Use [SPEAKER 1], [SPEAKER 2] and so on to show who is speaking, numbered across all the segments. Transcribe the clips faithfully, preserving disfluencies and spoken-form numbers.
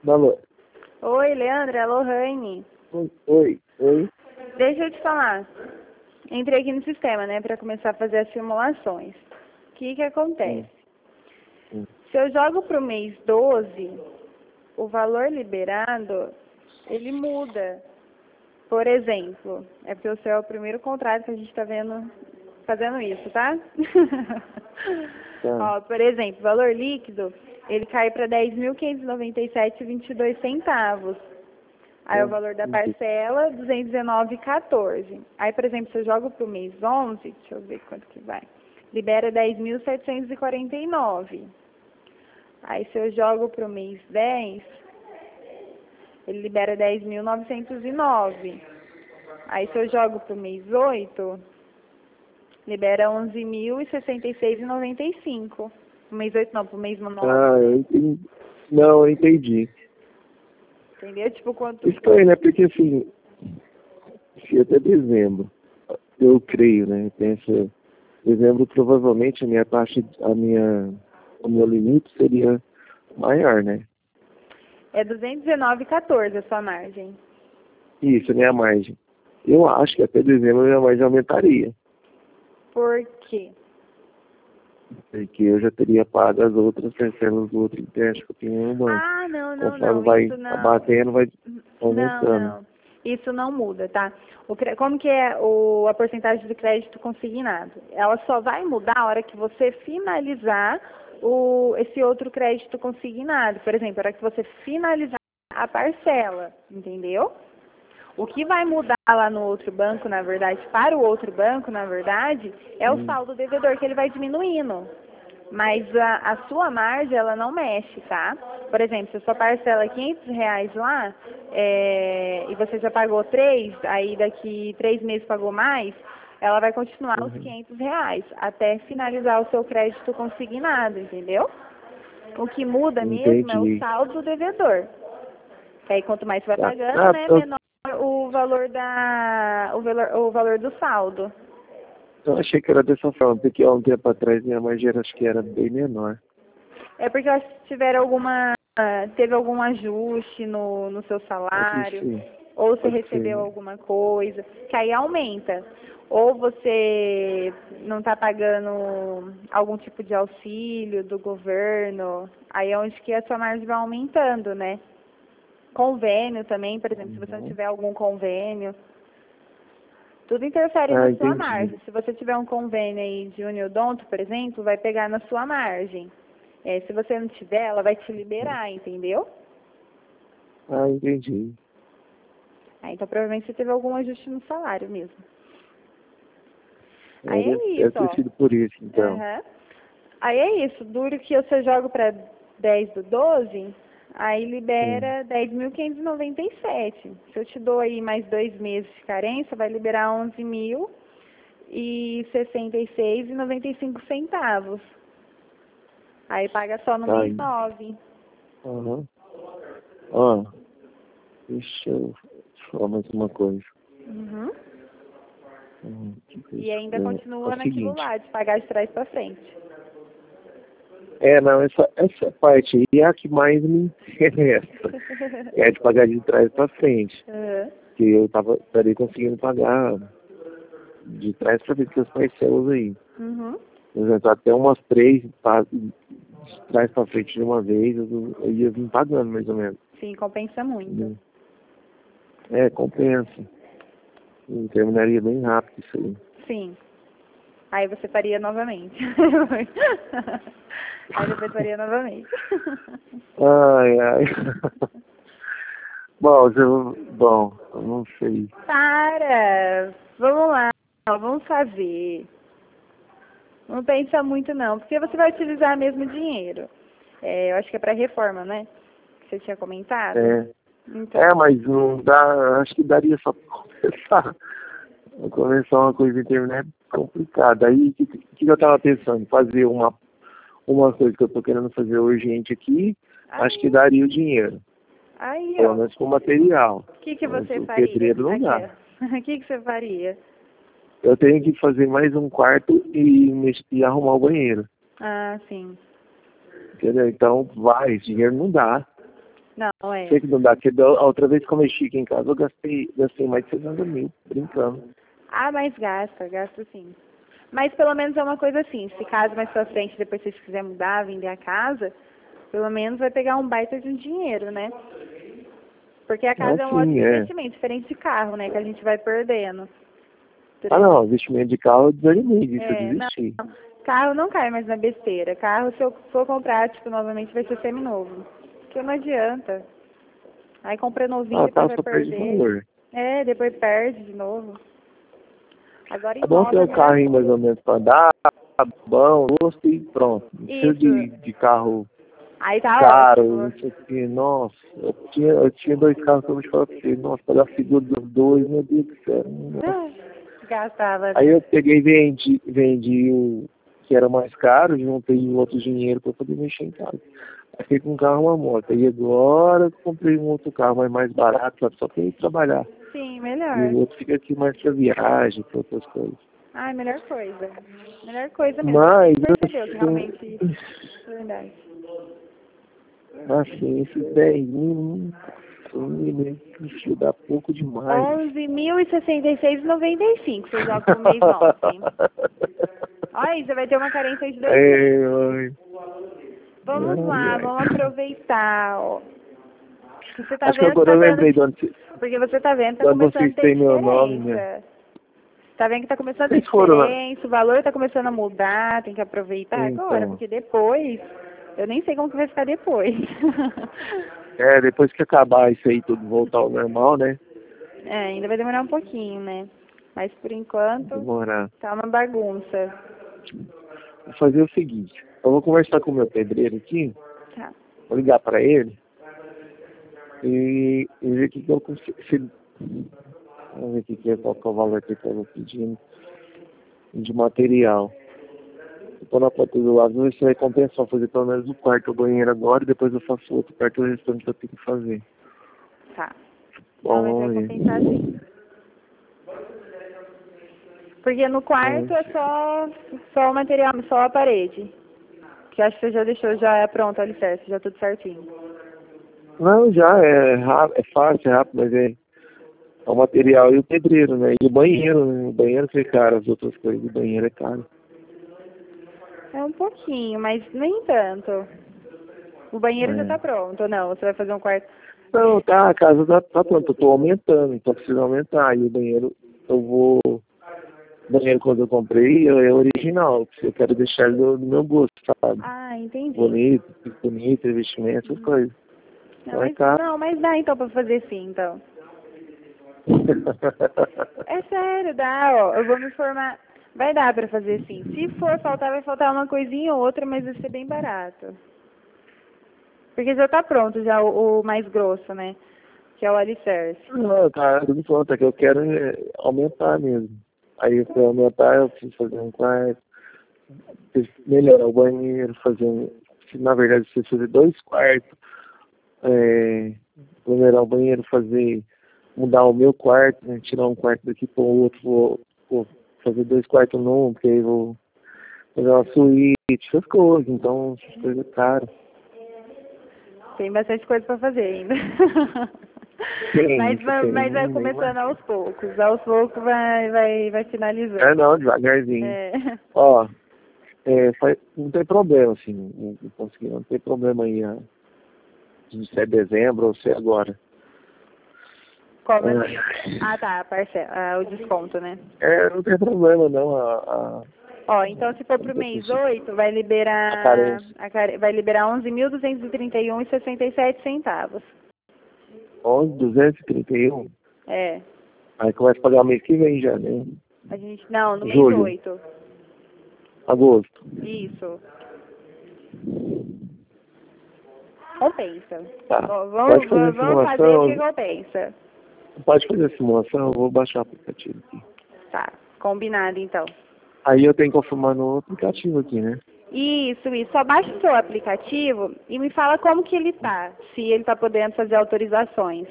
[SPEAKER 1] Alô?
[SPEAKER 2] Oi, Leandro, é Lohane.
[SPEAKER 1] Oi, oi, oi.
[SPEAKER 2] Deixa eu te falar. Entrei aqui no sistema, né, para começar a fazer as simulações. O que que acontece?
[SPEAKER 1] Hum. Hum.
[SPEAKER 2] Se eu jogo para o mês doze, o valor liberado, ele muda. Por exemplo, é porque o seu é o primeiro contrato que a gente está vendo, fazendo isso, tá?
[SPEAKER 1] Tá.
[SPEAKER 2] Ó, por exemplo, o valor líquido, ele cai para dez mil quinhentos e noventa e sete reais e vinte e dois centavos. Aí
[SPEAKER 1] É,
[SPEAKER 2] o valor da
[SPEAKER 1] entendi.
[SPEAKER 2] parcela, duzentos e dezenove reais e quatorze centavos. Aí, por exemplo, se eu jogo para o mês onze, deixa eu ver quanto que vai. Libera dez mil setecentos e quarenta e nove reais. Aí se eu jogo para o mês dez, ele libera dez mil novecentos e nove reais. Aí se eu jogo para o mês oito, libera onze mil e sessenta e seis reais e noventa e cinco centavos. Pro mês oito não, pro mês nove.
[SPEAKER 1] Ah, eu entendi. Não, eu entendi.
[SPEAKER 2] Entendeu? Tipo, quanto...
[SPEAKER 1] Estranho, né? Porque assim, se até dezembro, eu creio, né? Pensa, dezembro provavelmente a minha taxa, a minha, o meu limite seria maior, né?
[SPEAKER 2] É duzentos e dezenove reais e quatorze centavos a sua margem.
[SPEAKER 1] Isso, a minha margem. Eu acho que até dezembro a minha margem aumentaria.
[SPEAKER 2] Por quê?
[SPEAKER 1] Porque eu já teria pago as outras parcelas do outro empréstimo que eu tenho no banco.
[SPEAKER 2] Ah, não, não,
[SPEAKER 1] Conforme
[SPEAKER 2] não,
[SPEAKER 1] vai
[SPEAKER 2] isso não.
[SPEAKER 1] abatendo, vai
[SPEAKER 2] Não,
[SPEAKER 1] aumentando.
[SPEAKER 2] não. Isso não muda, tá? O, cre- como que é o, a porcentagem de crédito consignado? Ela só vai mudar a hora que você finalizar o, esse outro crédito consignado. Por exemplo, a hora que você finalizar a parcela, entendeu? O que vai mudar lá no outro banco, na verdade, para o outro banco, na verdade, é o
[SPEAKER 1] Hum.
[SPEAKER 2] saldo devedor, que ele vai diminuindo. Mas a, a sua margem, ela não mexe, tá? Por exemplo, se a sua parcela é quinhentos reais lá, é, e você já pagou três, aí daqui três meses pagou mais, ela vai continuar os
[SPEAKER 1] Uhum.
[SPEAKER 2] quinhentos reais, até finalizar o seu crédito consignado, entendeu? O que muda mesmo é o
[SPEAKER 1] Entendi.
[SPEAKER 2] saldo devedor. Que aí quanto mais você vai
[SPEAKER 1] Tá.
[SPEAKER 2] pagando,
[SPEAKER 1] Ah,
[SPEAKER 2] né,
[SPEAKER 1] eu,
[SPEAKER 2] menor o valor da o valor, o valor do saldo.
[SPEAKER 1] eu achei que era dessa forma, porque há um tempo atrás minha margem era, acho que era bem menor.
[SPEAKER 2] É porque eu acho que tiver alguma teve algum ajuste no, no seu
[SPEAKER 1] Pode
[SPEAKER 2] salário,
[SPEAKER 1] ser.
[SPEAKER 2] ou você
[SPEAKER 1] Pode
[SPEAKER 2] recebeu
[SPEAKER 1] ser.
[SPEAKER 2] alguma coisa, que aí aumenta. Ou você não está pagando algum tipo de auxílio do governo, aí é onde que a sua margem vai aumentando, né? Convênio também, por exemplo, se você não
[SPEAKER 1] Uhum.
[SPEAKER 2] tiver algum convênio, tudo interfere
[SPEAKER 1] Ah,
[SPEAKER 2] na sua
[SPEAKER 1] entendi.
[SPEAKER 2] margem. Se você tiver um convênio aí de Uniodonto, por exemplo, vai pegar na sua margem. É, se você não tiver, ela vai te liberar, entendeu?
[SPEAKER 1] Ah, entendi.
[SPEAKER 2] Ah, então provavelmente você teve algum ajuste no salário mesmo.
[SPEAKER 1] É,
[SPEAKER 2] Aí
[SPEAKER 1] deve,
[SPEAKER 2] é
[SPEAKER 1] deve
[SPEAKER 2] isso,
[SPEAKER 1] ter
[SPEAKER 2] ó.
[SPEAKER 1] sido por isso, então.
[SPEAKER 2] Aham. Aí é isso, duro que você joga para dez do doze, aí
[SPEAKER 1] Sim.
[SPEAKER 2] libera dez mil quinhentos e noventa e sete. Se eu te dou aí mais dois meses de carência, vai liberar onze mil e sessenta e seis reais e noventa e cinco centavos. Aí paga só no
[SPEAKER 1] Tá
[SPEAKER 2] mês
[SPEAKER 1] aí.
[SPEAKER 2] nove.
[SPEAKER 1] Aham. Ó, deixa eu te falar mais uma coisa.
[SPEAKER 2] Uhum.
[SPEAKER 1] Hum, que que
[SPEAKER 2] E
[SPEAKER 1] isso?
[SPEAKER 2] ainda
[SPEAKER 1] É, é
[SPEAKER 2] continua
[SPEAKER 1] o
[SPEAKER 2] naquilo
[SPEAKER 1] seguinte.
[SPEAKER 2] lá, de pagar de trás para frente.
[SPEAKER 1] É, não, essa, essa parte aí é a que mais me interessa. É a de pagar de trás pra frente.
[SPEAKER 2] Uhum.
[SPEAKER 1] Que eu tava, estaria conseguindo pagar de trás pra frente as parcelas aí.
[SPEAKER 2] Uhum.
[SPEAKER 1] Por exemplo, até umas três pa- de trás pra frente de uma vez, eu, eu ia vir pagando mais ou menos.
[SPEAKER 2] Sim, compensa muito.
[SPEAKER 1] É, compensa. E terminaria bem rápido isso aí.
[SPEAKER 2] Sim. Aí você faria novamente. Aí depois faria novamente.
[SPEAKER 1] Ai, ai. Bom, eu, bom, eu não sei.
[SPEAKER 2] Para! Vamos lá, vamos fazer. Não pensa muito não, porque você vai utilizar mesmo dinheiro. É, eu acho que é para reforma, né? Que você tinha comentado.
[SPEAKER 1] É,
[SPEAKER 2] Então.
[SPEAKER 1] é, mas não dá, acho que daria só pra começar. Começar uma coisa e terminar é complicado. Aí, o que, que eu tava pensando? Fazer uma, uma coisa que eu tô querendo fazer urgente aqui,
[SPEAKER 2] Aí,
[SPEAKER 1] acho que daria o dinheiro.
[SPEAKER 2] aí
[SPEAKER 1] Pelo
[SPEAKER 2] ó.
[SPEAKER 1] menos com material.
[SPEAKER 2] O que, que
[SPEAKER 1] Mas
[SPEAKER 2] você
[SPEAKER 1] o
[SPEAKER 2] faria?
[SPEAKER 1] pedreiro não
[SPEAKER 2] Aqui,
[SPEAKER 1] dá.
[SPEAKER 2] ó. O que, que você faria?
[SPEAKER 1] Eu tenho que fazer mais um quarto e, mex- e arrumar o banheiro.
[SPEAKER 2] Ah, sim.
[SPEAKER 1] Entendeu? Então, vai, esse dinheiro não dá.
[SPEAKER 2] Não, é.
[SPEAKER 1] Sei que não dá, porque da- a outra vez que eu mexi aqui em casa, eu gastei, gastei mais de sessenta mil, brincando.
[SPEAKER 2] Ah, mas gasta, gasta sim. Mas pelo menos é uma coisa assim, se caso mais pra frente, depois vocês quiserem mudar, vender a casa, pelo menos vai pegar um baita de um dinheiro, né? Porque a casa
[SPEAKER 1] Ah,
[SPEAKER 2] é um
[SPEAKER 1] sim,
[SPEAKER 2] ótimo
[SPEAKER 1] é.
[SPEAKER 2] investimento, diferente de carro, né? Que a gente vai perdendo.
[SPEAKER 1] Ah, não, investimento de carro eu desanimei disso, eu
[SPEAKER 2] É, não,
[SPEAKER 1] desisti.
[SPEAKER 2] carro não cai mais na besteira. Carro, se eu for comprar, tipo, novamente, vai ser seminovo. Porque não adianta. Aí compra novinho,
[SPEAKER 1] Ah,
[SPEAKER 2] depois
[SPEAKER 1] carro
[SPEAKER 2] vai
[SPEAKER 1] só perde
[SPEAKER 2] perder.
[SPEAKER 1] valor.
[SPEAKER 2] É, depois perde de novo. Agora
[SPEAKER 1] É bom ter
[SPEAKER 2] imóvel é a
[SPEAKER 1] um
[SPEAKER 2] melhor
[SPEAKER 1] carrinho mais ou
[SPEAKER 2] coisa.
[SPEAKER 1] menos pra andar, bom, gosto e pronto. Não precisa
[SPEAKER 2] Isso.
[SPEAKER 1] de, de carro
[SPEAKER 2] Aí tá
[SPEAKER 1] caro,
[SPEAKER 2] ótimo.
[SPEAKER 1] não sei o que. Nossa, eu tinha, eu tinha dois carros que eu vou te falar pra você. Nossa, pagar seguro dos dois, meu Deus do céu. Nossa.
[SPEAKER 2] Ah, gastava,
[SPEAKER 1] Aí
[SPEAKER 2] né?
[SPEAKER 1] eu peguei e vendi, vendi o que era mais caro, juntei outro dinheiro para poder mexer em casa. Aí fiquei com um carro e uma moto. Aí agora eu comprei um outro carro, mas mais barato, sabe? Só para ir trabalhar.
[SPEAKER 2] Sim,
[SPEAKER 1] E o
[SPEAKER 2] melhor.
[SPEAKER 1] outro fica aqui mais para viagem, para outras coisas.
[SPEAKER 2] Ai, melhor coisa. Melhor coisa mesmo. A
[SPEAKER 1] Mas,
[SPEAKER 2] gente percebeu que
[SPEAKER 1] assim,
[SPEAKER 2] realmente é verdade.
[SPEAKER 1] assim esses dez mil, me deixa dar pouco demais.
[SPEAKER 2] onze mil e sessenta e seis e noventa e cinco você joga pro mês onze. Olha aí, você vai ter uma carência de dois mil.
[SPEAKER 1] Ai, ai.
[SPEAKER 2] Vamos
[SPEAKER 1] Ai,
[SPEAKER 2] lá,
[SPEAKER 1] ai.
[SPEAKER 2] vamos aproveitar. Ó. Você tá
[SPEAKER 1] Acho que
[SPEAKER 2] vendo que
[SPEAKER 1] agora
[SPEAKER 2] tá
[SPEAKER 1] eu
[SPEAKER 2] dando.
[SPEAKER 1] lembrei de onde,
[SPEAKER 2] Porque você tá vendo que tá
[SPEAKER 1] de onde
[SPEAKER 2] começando a
[SPEAKER 1] vocês
[SPEAKER 2] ter
[SPEAKER 1] têm meu nome, né?
[SPEAKER 2] diferença. Tá vendo que tá começando a ter
[SPEAKER 1] Vocês foram lá.
[SPEAKER 2] diferença, o valor tá começando a mudar, tem que aproveitar agora,
[SPEAKER 1] Então,
[SPEAKER 2] porque depois, eu nem sei como que vai ficar depois.
[SPEAKER 1] é, depois que acabar isso aí tudo voltar ao normal, né?
[SPEAKER 2] É, ainda vai demorar um pouquinho, né? Mas por enquanto,
[SPEAKER 1] Demorar.
[SPEAKER 2] tá uma bagunça.
[SPEAKER 1] Vou fazer o seguinte, eu vou conversar com o meu pedreiro aqui,
[SPEAKER 2] Tá.
[SPEAKER 1] vou ligar para ele e, e ver o que, que eu consigo. se- Vamos ver o que, que é, qual que é o valor que eu vou pedindo de material. Estou na porta do lado, vou ver se vai compensar fazer pelo menos o quarto, o banheiro agora, e depois eu faço outro quarto, o restante que eu tenho que fazer.
[SPEAKER 2] Tá. Não,
[SPEAKER 1] Bom,
[SPEAKER 2] mas vai
[SPEAKER 1] vamos ver.
[SPEAKER 2] compensar sim. Porque no quarto
[SPEAKER 1] Vamos
[SPEAKER 2] é
[SPEAKER 1] ver.
[SPEAKER 2] só, só o material, só a parede. Que acho que você já deixou, já é pronto o alicerce, já tudo certinho.
[SPEAKER 1] Não, já é rápido, é fácil, é rápido, mas é, é o material e o pedreiro, né? E o banheiro, né? O banheiro que é caro, as outras coisas, o banheiro é caro.
[SPEAKER 2] É um pouquinho, mas nem tanto. O banheiro já
[SPEAKER 1] É.
[SPEAKER 2] tá pronto, ou não? Você vai fazer um quarto.
[SPEAKER 1] Não, tá, a casa tá, tá pronta, eu tô aumentando, então precisa aumentar. E o banheiro, eu vou. O banheiro quando eu comprei é original, eu quero deixar ele do, do meu gosto, sabe?
[SPEAKER 2] Ah, entendi.
[SPEAKER 1] Bonito, bonito, investimento, essas coisas.
[SPEAKER 2] Não,
[SPEAKER 1] Então é
[SPEAKER 2] mas,
[SPEAKER 1] caro.
[SPEAKER 2] não, mas dá então pra fazer sim, então. É sério, dá, ó. Eu vou me informar. Vai dar pra fazer sim. Se for faltar, vai faltar uma coisinha ou outra, mas vai ser bem barato. Porque já tá pronto, já o, o mais grosso, né? Que é o alicerce.
[SPEAKER 1] Não, tá, tudo pronto, é que eu quero é, aumentar mesmo. Aí para aumentar eu preciso fazer um quarto, preciso melhorar o banheiro, fazer um. Na verdade, preciso fazer dois quartos, é, melhorar o banheiro, fazer. Mudar o meu quarto, né, tirar um quarto daqui para o outro, vou, vou fazer dois quartos num, porque aí vou fazer uma suíte, essas coisas, então essas coisas caras.
[SPEAKER 2] Tem bastante coisa pra fazer ainda.
[SPEAKER 1] Tem,
[SPEAKER 2] mas,
[SPEAKER 1] isso
[SPEAKER 2] vai-
[SPEAKER 1] tem,
[SPEAKER 2] mas vai
[SPEAKER 1] nem
[SPEAKER 2] começando
[SPEAKER 1] mais.
[SPEAKER 2] aos poucos. Aos poucos vai, vai, vai finalizando.
[SPEAKER 1] É não, devagarzinho.
[SPEAKER 2] É.
[SPEAKER 1] Ó, é, faz- não tem problema, assim, não, não consegui, não tem problema aí, ah, de se é dezembro ou se é agora.
[SPEAKER 2] Como
[SPEAKER 1] Ai,
[SPEAKER 2] assim? Ah, tá, a parcela, ah, o desconto, né?
[SPEAKER 1] É, não tem problema não, a, a,
[SPEAKER 2] Ó, então se for pro mês oito, vai
[SPEAKER 1] a
[SPEAKER 2] liberar,
[SPEAKER 1] carência.
[SPEAKER 2] a care- vai liberar onze mil duzentos e trinta e um e sessenta e sete centavos.
[SPEAKER 1] onze, duzentos e trinta e um,
[SPEAKER 2] É.
[SPEAKER 1] aí começa a pagar mês que vem já, né?
[SPEAKER 2] A gente, não, no mês
[SPEAKER 1] Julho,
[SPEAKER 2] oito.
[SPEAKER 1] agosto.
[SPEAKER 2] Isso. Compensa.
[SPEAKER 1] Tá.
[SPEAKER 2] Ó,
[SPEAKER 1] Pode
[SPEAKER 2] vamos,
[SPEAKER 1] fazer a
[SPEAKER 2] vamos vamos fazer porque
[SPEAKER 1] simulação.
[SPEAKER 2] compensa.
[SPEAKER 1] Pode fazer a simulação, eu vou baixar o aplicativo aqui.
[SPEAKER 2] Tá, combinado então.
[SPEAKER 1] Aí eu tenho que confirmar no aplicativo aqui, né?
[SPEAKER 2] Isso, isso. Só baixa o seu aplicativo e me fala como que ele tá. Se ele tá podendo fazer autorizações.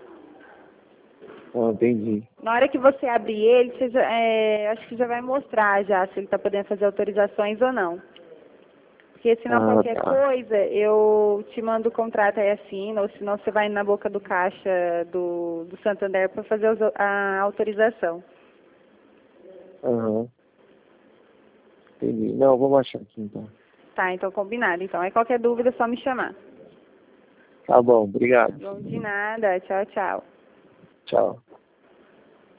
[SPEAKER 1] Ah, entendi.
[SPEAKER 2] Na hora que você abrir ele, você já, é, acho que já vai mostrar já se ele tá podendo fazer autorizações ou não. Porque senão
[SPEAKER 1] Ah,
[SPEAKER 2] qualquer
[SPEAKER 1] tá.
[SPEAKER 2] coisa, eu te mando o contrato aí assina, ou senão você vai na boca do caixa do, do Santander para fazer os- a autorização.
[SPEAKER 1] Aham. Entendi. Não, vou baixar aqui então.
[SPEAKER 2] Tá, então combinado. Então, aí qualquer dúvida é só me chamar.
[SPEAKER 1] Tá bom, obrigado.
[SPEAKER 2] Não de nada. Tchau, tchau.
[SPEAKER 1] Tchau.